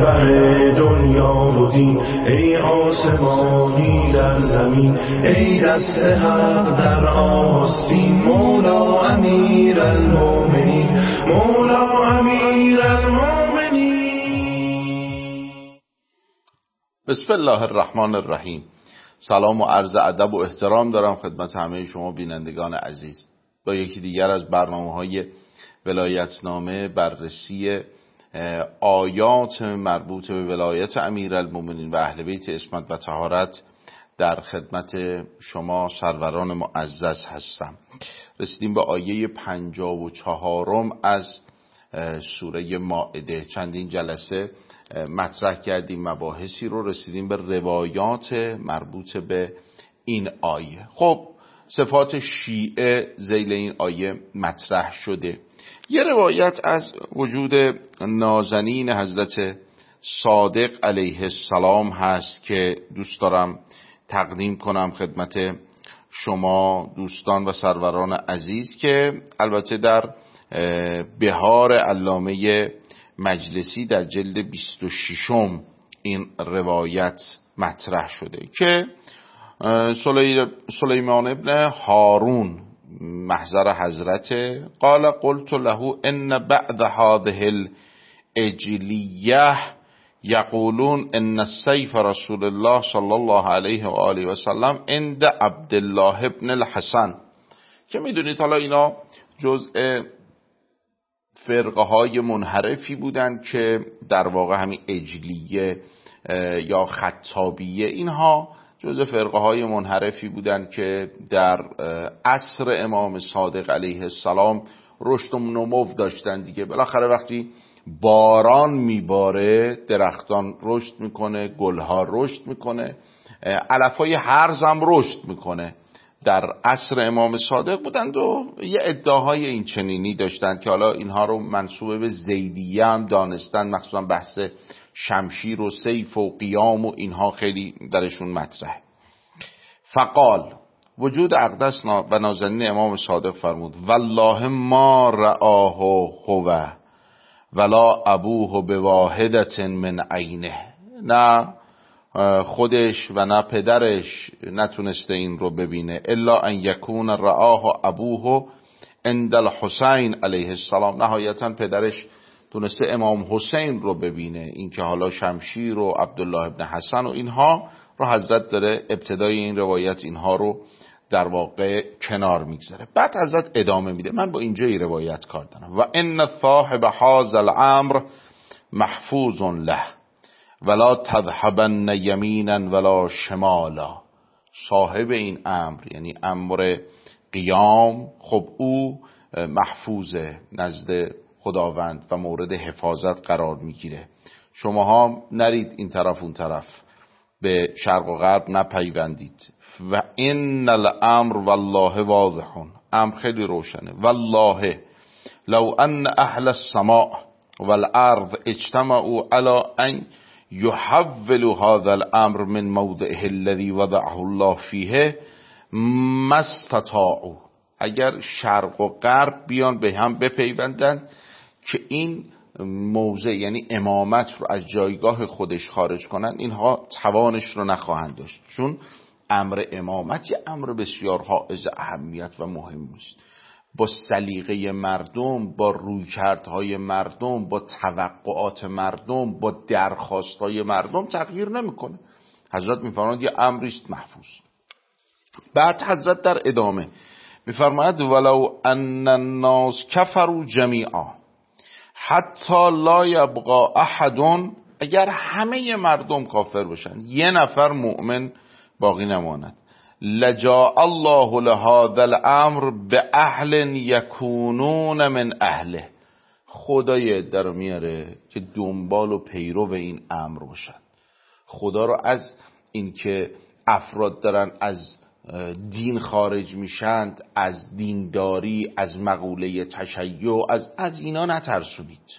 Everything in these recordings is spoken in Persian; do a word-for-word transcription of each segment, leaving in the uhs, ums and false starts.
رهبر دنیا و دین، ای آسمانی در زمین، ای دست حق در آستین، مولا امیر المومنین، مولا امیر المومنین. بسم الله الرحمن الرحیم. سلام و عرض ادب و احترام دارم خدمت همه شما بینندگان عزیز. با یکی دیگر از برنامه‌های ولایتنامه، بررسی آیات مربوط به ولایت امیرالمومنین و اهل بیت عصمت و طهارت در خدمت شما سروران معزز هستم. رسیدیم به آیه پنجاه و چهارم از سوره مائده. چندین جلسه مطرح کردیم مباحثی رو، رسیدیم به روایات مربوط به این آیه. خب صفات شیعه ذیل این آیه مطرح شده. یه روایت از وجود نازنین حضرت صادق علیه السلام هست که دوست دارم تقدیم کنم خدمت شما دوستان و سروران عزیز، که البته در بهار علامه مجلسی در جلد بیست و ششم این روایت مطرح شده که سلیمان ابن هارون محضر حضرت قال قلت له ان بعد هذه الاجلیه یقولون ان السیف رسول الله صلی الله علیه و آله و سلم عند عبدالله ابن الحسن، که میدونید حالا اینا جزء فرقه های منحرفی بودند که در واقع همین اجلیه یا خطابیه، اینها جزء فرقه های منحرفی بودند که در عصر امام صادق علیه السلام رشد و نمو داشتند دیگه. بالاخره وقتی باران میباره درختان رشد میکنه، گلها رشد میکنه، علفهای هرز هم رشد میکنه. در عصر امام صادق بودند و یه ادعاهای این چنینی داشتند که حالا اینها رو منسوب به زیدیه هم دانستند، مخصوصا بحث شمشیر و سیف و قیام و اینها خیلی درشون مطرحه. فقال وجود اقدس و نازنین امام صادق فرمود والله ما رآه هو ولا ابوه بواحدت من عینه، نه خودش و نه پدرش نتونسته این رو ببینه، الا ان یکون رآه ابوه عند الحسین علیه السلام، نهایتا پدرش تونسته امام حسین رو ببینه. این که حالا شمشیر و عبدالله ابن حسن و اینها رو حضرت داره ابتدای این روایت اینها رو در واقع کنار میگذاره. بعد حضرت ادامه میده. من با اینجای روایت کار دارم. و ان صاحب هذا الامر محفوظ له ولا تذهبن یمینا ولا شمالا، صاحب این امر یعنی امر قیام، خب او محفوظه نزد خداوند و مورد حفاظت قرار میگیره. شماها نرید این طرف اون طرف، به شرق و غرب نپیوندید. و ان الامر والله واضح، امر خیلی روشنه. والله لو ان اهل السماء والارض اجتمعوا على ان يحولوا هذا الامر من موضعه الذي وضعه الله فيه ما استطاعوا، اگر شرق و غرب بیان به هم بپیوندند که این موضع یعنی امامت رو از جایگاه خودش خارج کنن، اینها توانش رو نخواهند داشت، چون امر امامت یه امر بسیار حائز اهمیت و مهم است. با سلیقه مردم، با رویکردهای مردم، با توقعات مردم، با درخواستهای مردم تغییر نمیکنه. حضرت میفرماید یه امری است محفوظ. بعد حضرت در ادامه میفرماید ولو ان الناس کفروا جمیعا حتی لا یبقى احد، اگر همه مردم کافر باشن یه نفر مؤمن باقی نماند، لجاء الله لهذا الامر به اهل یکونون من اهله، خدای در میاره که دنبال و پیرو این امر باشن. خدا رو از این که افراد دارن از دین خارج میشند، از دینداری، از مقوله تشیع، از از اینا نترسونید.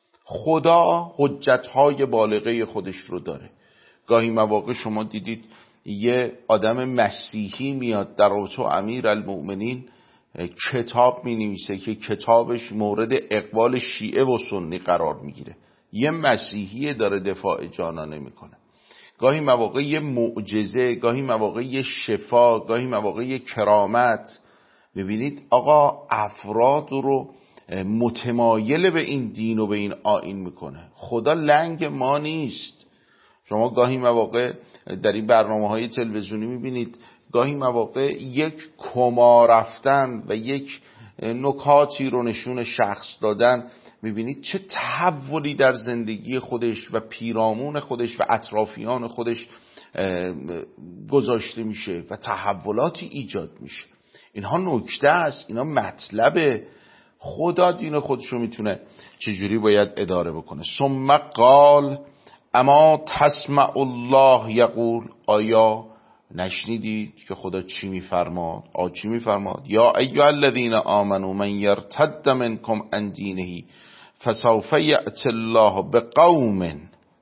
خدا حجتهای بالغه خودش رو داره. گاهی مواقع شما دیدید یه آدم مسیحی میاد در اتو امیرالمومنین کتاب می نویسه که کتابش مورد اقبال شیعه و سنی قرار میگیره. یه مسیحی داره دفاع جانانه میکنه. گاهی مواقع یه معجزه، گاهی مواقع یه شفا، گاهی مواقع یه کرامت. ببینید آقا افراد رو متمایل به این دین و به این آیین میکنه. خدا لنگ ما نیست. شما گاهی مواقع در این برنامه‌های تلویزیونی میبینید گاهی مواقع یک کما رفتن و یک نکاتی رو نشون شخص دادن، میبینید چه تحولی در زندگی خودش و پیرامون خودش و اطرافیان خودش گذاشته میشه و تحولاتی ایجاد میشه. اینها نکته است، اینا مطلبه. خدا دین خودش رو میتونه چجوری باید اداره بکنه. ثم قال اما تسمع الله یقول، آیا نشنیدید که خدا چی میفرماد؟ آ چی میفرماد؟ یا ایها الذین آمنوا من یرتد منکم عن دینه فسوف یأتی الله بقوم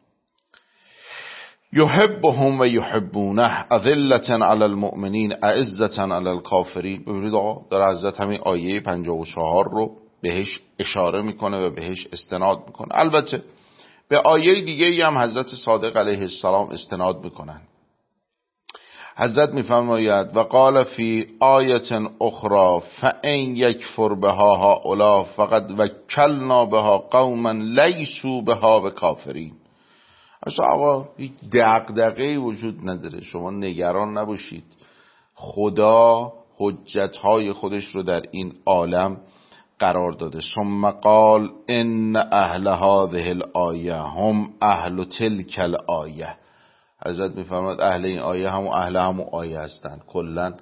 یحبهم و یحبونه اذلة علی المؤمنین اعزة علی الکافرین. ببینید آقا در حضرت همین آیه پنجاه و چهار رو بهش اشاره میکنه و بهش استناد میکنه. البته به آیه دیگه هم حضرت صادق علیه السلام استناد میکنن. حضرت میفرماید و قال فی آیه اخرى فان یکفر بها هؤلاء فقد وکلنا بها قوما لیسوا بها بکافرین. اصلا آقا هیچ دغدغه‌ای وجود نداره، شما نگران نباشید. خدا حجتهای خودش رو در این عالم قرار داده. ثم قال ان اهل هذه الآیه هم اهل تلک الآیه. حضرت میفرماد اهل این آیه همون اهل همون آیه هستند. کلا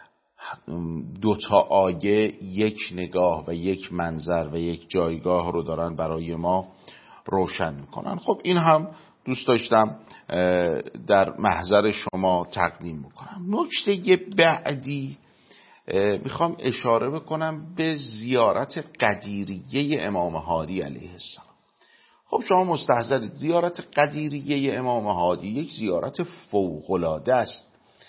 دو تا آیه یک نگاه و یک منظر و یک جایگاه رو دارن برای ما روشن میکنن. خب این هم دوست داشتم در محضر شما تقدیم بکنم. نکته بعدی میخوام اشاره بکنم به زیارت قدیریه امام هادی علیه السلام. خب شما مستحضرید زیارت قدیریه امام هادی یک زیارت فوق‌العاده است.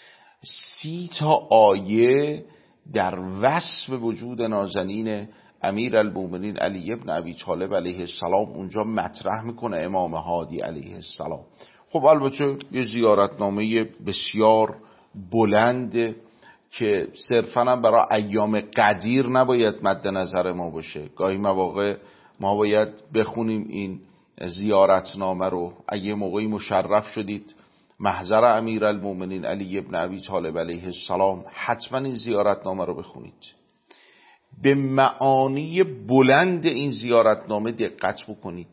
سی تا آیه در وصف وجود نازنین امیر المومنین علی ابن ابی طالب علیه السلام اونجا مطرح میکنه امام هادی علیه السلام. خب البته یه زیارتنامه بسیار بلند که صرفاً هم برای ایام قدیر نباید مد نظر ما باشه. گاهی مواقع ما باید بخونیم این زیارتنامه رو. اگه موقعی مشرف شدید محضر امیر المومنین علی ابن ابی طالب علیه السلام، حتما این زیارتنامه رو بخونید. به معانی بلند این زیارتنامه دقت بکنید،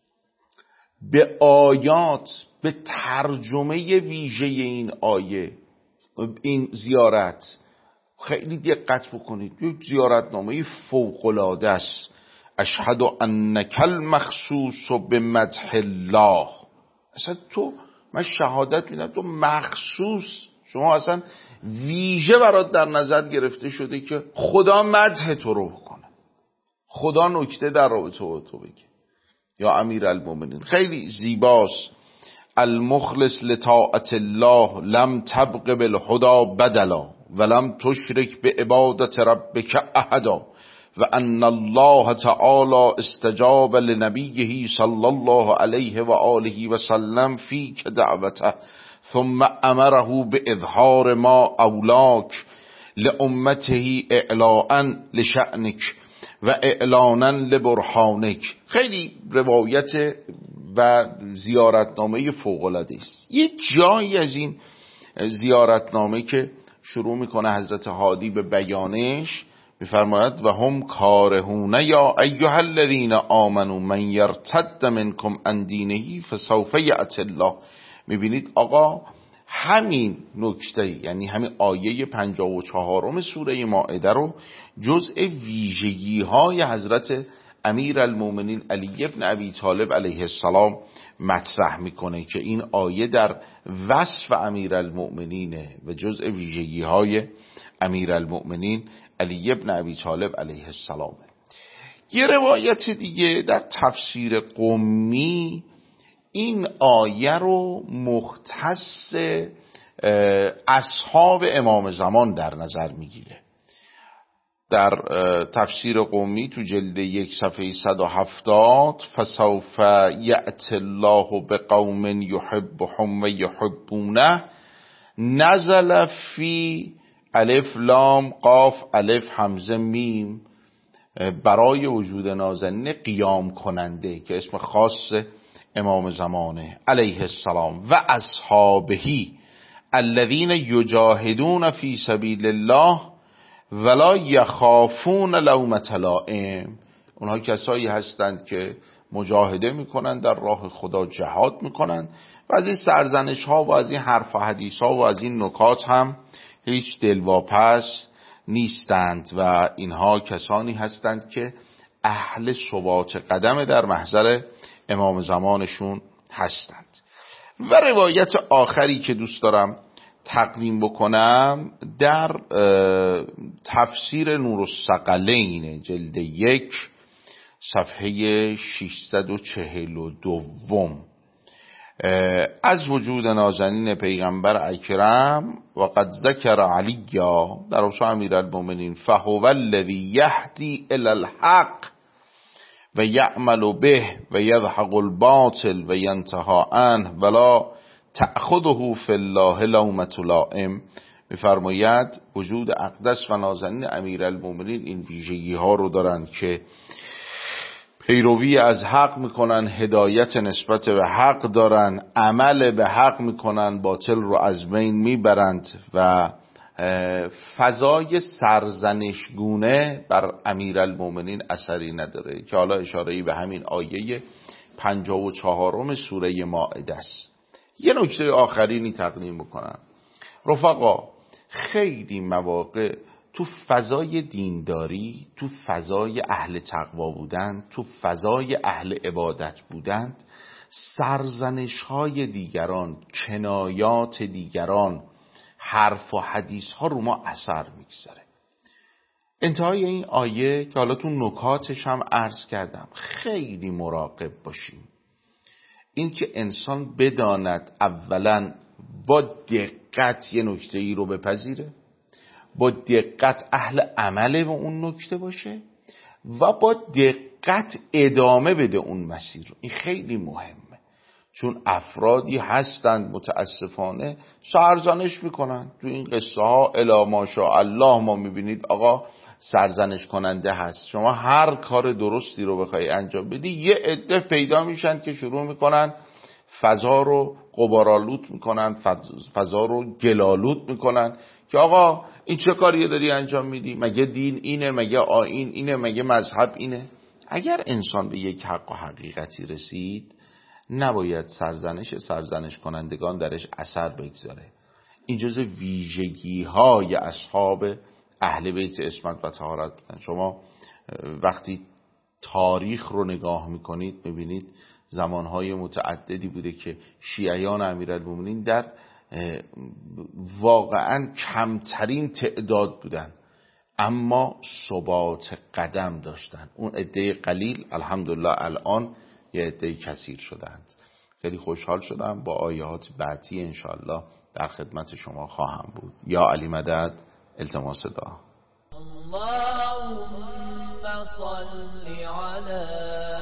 به آیات، به ترجمه ویژه این آیه، این زیارت خیلی دقت بکنید. یک زیارتنامه فوق‌العاده است. اشهد انک المخصوص بمدح الله. اصلا تو، من شهادت میدم تو مخصوص، شما اصلا ویژه برات در نظر گرفته شده که خدا مدح تو رو بکنه، خدا نکته در رابطه با تو بگه. یا امیر المومنین خیلی زیباست. المخلص لطاعت الله لم تبق بالهدى بدلا ولم تشرک بعبادت ربک احدا و ان الله تعالی استجاب لنبیه صلی الله علیه و آله و سلم فیک دعوته ثم امره باظهار ما اولاک لامته اعلاء لشأنک و اعلانا لبرهانک. خیلی روایت و زیارتنامه فوق‌العاده است. یه جایی از این زیارتنامه که شروع میکنه حضرت هادی به بیانش، میفرماید و هم کارهون یا ایها الذین آمنوا من یرتد منکم عن دینه فسوف یأتی الله. میبینید آقا همین نکته، یعنی همین آیه پنجاه و چهارم سوره مائده رو جزء ویژگی های حضرت امیر المومنین علی ابن ابی طالب علیه السلام مطرح میکنه که این آیه در وصف امیر المومنینه و جزء ویژگی های امیر المومنین علی ابن ابی طالب علیه السلام. یه روایت دیگه در تفسیر قمی این آیه رو مختص اصحاب امام زمان در نظر میگیره. در تفسیر قومی تو جلد یک صفحه صد و هفتاد فسوف یأتی الله بقوم یحبهم و یحبونه نزل فی الف لام قاف الف همزه میم برای وجود نازنین قیام کننده که اسم خاص امام زمانه علیه السلام و اصحابهی الذین یجاهدون فی سبیل الله ولا یخافون لومة لائم. اونها کسایی هستند که مجاهده میکنند در راه خدا، جهاد میکنند و از این سرزنش ها و از این حرف و حدیث ها و از این نکات هم هیچ دلواپس نیستند و اینها کسانی هستند که اهل ثبات قدم در محضر امام زمانشون هستند. و روایت آخری که دوست دارم تقدیم بکنم در تفسیر نور الثقلین جلد یک صفحه ششصد و چهل و دو از وجود نازنین پیغمبر اکرم و قد ذکر علی در رسول امیرالمومنین فهو الذی یهدی الی الحق و یعمل به و یضحق الباطل و ینتهی عنه ولا تأخذه فی الله لومة لائم. میفرماید وجود اقدس و نازنین امیرالمومنین این ویژگی ها رو دارند که پیروی از حق میکنن، هدایت نسبت به حق دارن، عمل به حق میکنن، باطل رو از بین میبرند و فضای سرزنشگونه بر امیرالمومنین اثری نداره که حالا اشاره‌ای به همین آیه پنجاه و چهارم سوره مائده است. یه نکته آخرینی تقدیم بکنم. رفقا خیلی مواقع تو فضای دینداری، تو فضای اهل تقوا بودن، تو فضای اهل عبادت بودن، سرزنش های دیگران، کنایات دیگران، حرف و حدیث ها رو ما اثر میگذاره. انتهای این آیه که حالا تو نکاتش هم عرض کردم خیلی مراقب باشیم. این که انسان بداند اولا با دقت یه نکته ای رو بپذیره، با دقت اهل عمله و اون نکته باشه و با دقت ادامه بده اون مسیر رو. این خیلی مهمه، چون افرادی هستند متاسفانه سرزنش میکنن تو این قصه ها الا ماشاءالله. ما میبینید آقا سرزنش کننده هست، شما هر کار درستی رو بخوای انجام بدی یه عده پیدا میشن که شروع میکنن فضا رو غبارآلود میکنن، فضا رو گلالود میکنن که آقا این چه کاریه داری انجام میدی؟ مگه دین اینه؟ مگه آیین اینه؟ مگه مذهب اینه؟ اگر انسان به یک حق و حقیقتی رسید نباید سرزنش سرزنش کنندگان درش اثر بگذاره. این جزء ویژگی های اصحاب اهل بیت عصمت و طهارت بودن. شما وقتی تاریخ رو نگاه میکنید میبینید زمانهای متعددی بوده که شیعیان امیرالمومنین در واقعا کمترین تعداد بودن اما ثبات قدم داشتن. اون عده قلیل الحمدلله الان یه عده کثیر شدند. خیلی خوشحال شدم. با آیات بعدی انشاءالله در خدمت شما خواهم بود. یا علی مدد التماس دعا. اللهم صل على